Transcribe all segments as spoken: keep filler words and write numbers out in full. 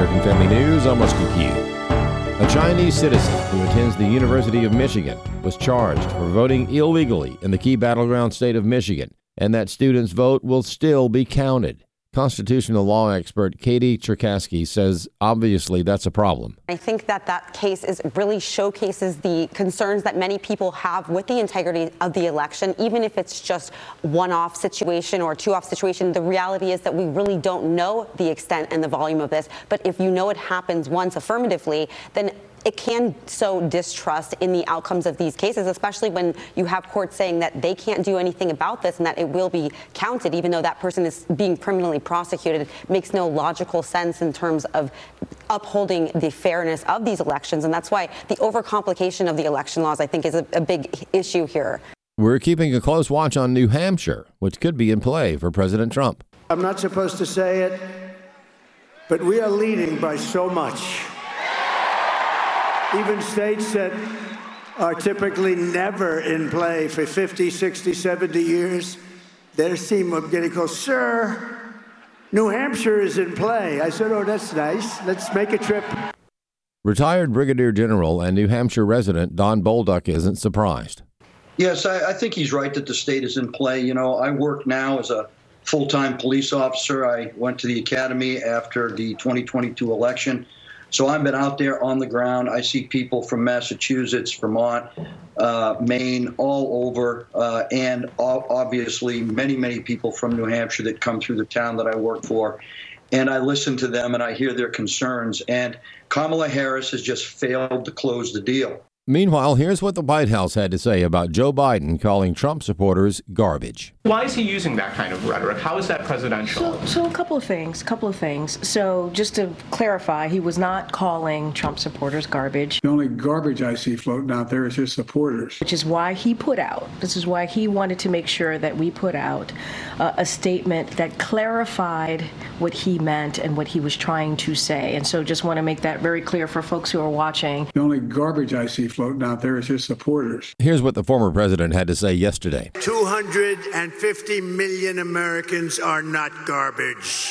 American Family News, I'm Rusty Pugh. A Chinese citizen who attends the University of Michigan was charged for voting illegally in the key battleground state of Michigan, and that student's vote will still be counted. Constitutional law expert Katie Cherkasky says obviously that's a problem. I think that that case is really showcases the concerns that many people have with the integrity of the election, even if it's just one-off situation or two-off situation. The reality is that we really don't know the extent and the volume of this. But if you know it happens once affirmatively, then it can sow distrust in the outcomes of these cases, especially when you have courts saying that they can't do anything about this and that it will be counted, even though that person is being criminally prosecuted. It makes no logical sense in terms of upholding the fairness of these elections. And that's why the overcomplication of the election laws, I think, is a, a big issue here. We're keeping a close watch on New Hampshire, which could be in play for President Trump. I'm not supposed to say it, but we are leading by so much. Even states that are typically never in play for fifty, sixty, seventy years, they seem of getting close. Sir, New Hampshire is in play. I said, oh, that's nice. Let's make a trip. Retired Brigadier General and New Hampshire resident Don Bolduc isn't surprised. Yes, I, I think he's right that the state is in play. You know, I work now as a full-time police officer. I went to the academy after the twenty twenty-two election. So I've been out there on the ground. I see people from Massachusetts, Vermont, uh, Maine, all over, uh, and obviously many, many people from New Hampshire that come through the town that I work for. And I listen to them and I hear their concerns. And Kamala Harris has just failed to close the deal. Meanwhile, here's what the White House had to say about Joe Biden calling Trump supporters garbage. Why is he using that kind of rhetoric? How is that presidential? So, so a couple of things, a couple of things. So just to clarify, he was not calling Trump supporters garbage. The only garbage I see floating out there is his supporters. Which is why he put out, this is why he wanted to make sure that we put out uh, a statement that clarified what he meant and what he was trying to say. And so just want to make that very clear for folks who are watching. The only garbage I see floating out there is his supporters. Here's what the former president had to say yesterday. two hundred fifty million Americans are not garbage.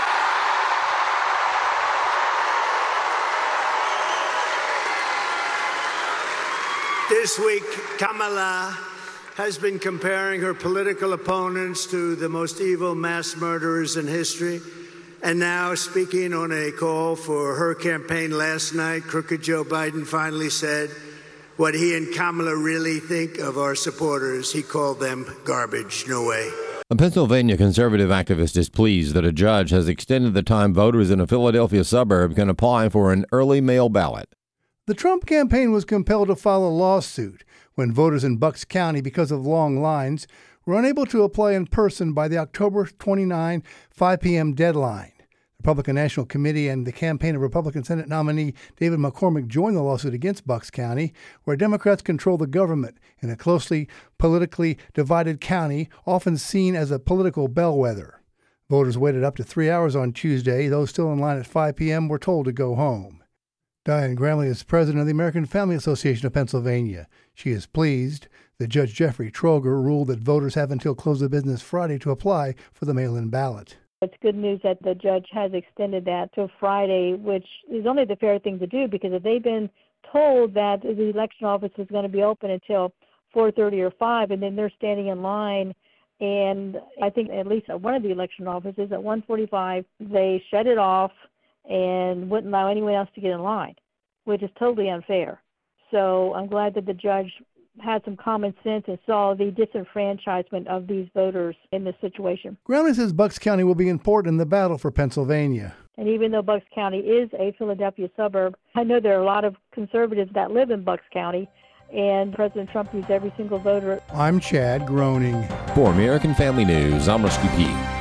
This week, Kamala has been comparing her political opponents to the most evil mass murderers in history. And now, speaking on a call for her campaign last night, crooked Joe Biden finally said what he and Kamala really think of our supporters. He called them garbage. No way. A Pennsylvania conservative activist is pleased that a judge has extended the time voters in a Philadelphia suburb can apply for an early mail ballot. The Trump campaign was compelled to file a lawsuit when voters in Bucks County, because of long lines, were unable to apply in person by the October twenty-ninth, five p.m. deadline. The Republican National Committee and the campaign of Republican Senate nominee David McCormick joined the lawsuit against Bucks County, where Democrats control the government in a closely politically divided county, often seen as a political bellwether. Voters waited up to three hours on Tuesday. Those still in line at five p.m. were told to go home. Diane Gramley is president of the American Family Association of Pennsylvania. She is pleased that Judge Jeffrey Troger ruled that voters have until close of business Friday to apply for the mail-in ballot. It's good news that the judge has extended that to Friday, which is only the fair thing to do, because if they've been told that the election office is going to be open until four thirty or five, and then they're standing in line, and I think at least at one of the election offices at one forty-five, they shut it off and wouldn't allow anyone else to get in line, which is totally unfair. So I'm glad that the judge had some common sense and saw the disenfranchisement of these voters in this situation. Gramley says Bucks County will be important in the battle for Pennsylvania. And even though Bucks County is a Philadelphia suburb, I know there are a lot of conservatives that live in Bucks County, and President Trump used every single voter. I'm Chad Groening. For American Family News, I'm Rusty Pugh.